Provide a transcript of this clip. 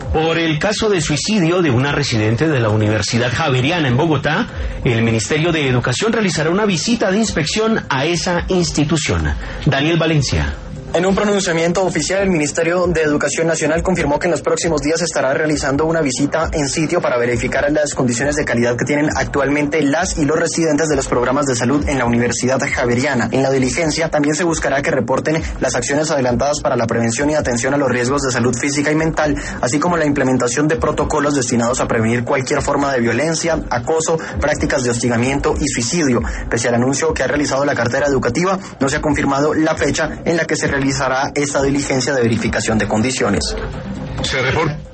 Por el caso de suicidio de una residente de la Universidad Javeriana en Bogotá, el Ministerio de Educación realizará una visita de inspección a esa institución. Daniel Valencia. En un pronunciamiento oficial, el Ministerio de Educación Nacional confirmó que en los próximos días estará realizando una visita en sitio para verificar las condiciones de calidad que tienen actualmente las y los residentes de los programas de salud en la Universidad Javeriana. En la diligencia también se buscará que reporten las acciones adelantadas para la prevención y atención a los riesgos de salud física y mental, así como la implementación de protocolos destinados a prevenir cualquier forma de violencia, acoso, prácticas de hostigamiento y suicidio. Pese al anuncio que ha realizado la cartera educativa, no se ha confirmado la fecha en la que se realizará esta diligencia de verificación de condiciones.